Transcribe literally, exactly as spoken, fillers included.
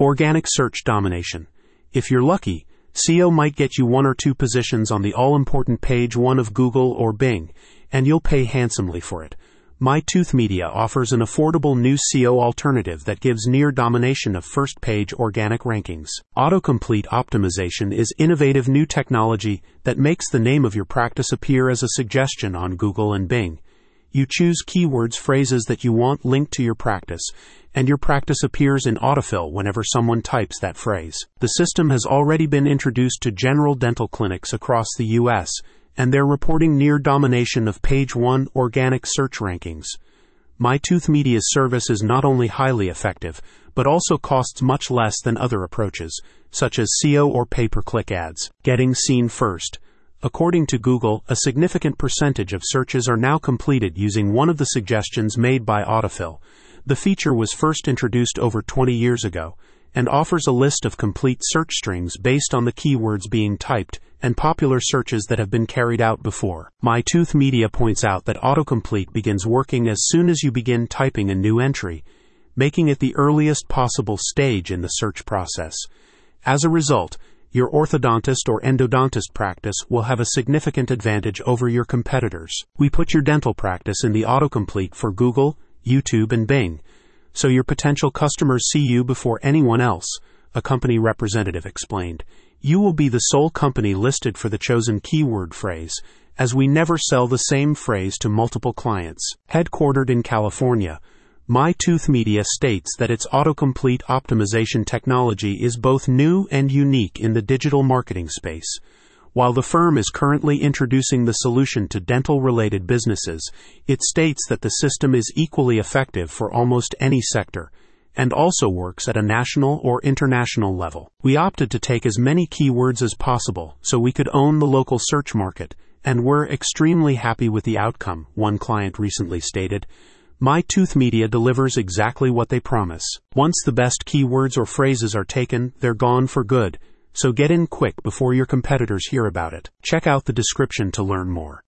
Organic search domination. If you're lucky, S E O might get you one or two positions on the all-important page one of Google or Bing, and you'll pay handsomely for it. MyTooth Media offers an affordable new S E O alternative that gives near domination of first-page organic rankings. Autocomplete optimization is innovative new technology that makes the name of your practice appear as a suggestion on Google and Bing. You choose keywords, phrases that you want linked to your practice, and your practice appears in autofill whenever someone types that phrase. The system has already been introduced to general dental clinics across the U S, and they're reporting near domination of page one organic search rankings. MyTooth Media's service is not only highly effective, but also costs much less than other approaches, such as S E O or pay-per-click ads. Getting seen first. According to Google, a significant percentage of searches are now completed using one of the suggestions made by autofill. The feature was first introduced over twenty years ago, and offers a list of complete search strings based on the keywords being typed and popular searches that have been carried out before. MyTooth Media points out that autocomplete begins working as soon as you begin typing a new entry, making it the earliest possible stage in the search process. As a result, your orthodontist or endodontist practice will have a significant advantage over your competitors. We put your dental practice in the autocomplete for Google, YouTube, and Bing, so your potential customers see you before anyone else, a company representative explained. You will be the sole company listed for the chosen keyword phrase, as we never sell the same phrase to multiple clients. Headquartered in California, MyTooth Media states that its autocomplete optimization technology is both new and unique in the digital marketing space. While the firm is currently introducing the solution to dental-related businesses, it states that the system is equally effective for almost any sector, and also works at a national or international level. We opted to take as many keywords as possible so we could own the local search market, and we're extremely happy with the outcome, one client recently stated. MyTooth Media delivers exactly what they promise. Once the best keywords or phrases are taken, they're gone for good, so get in quick before your competitors hear about it. Check out the description to learn more.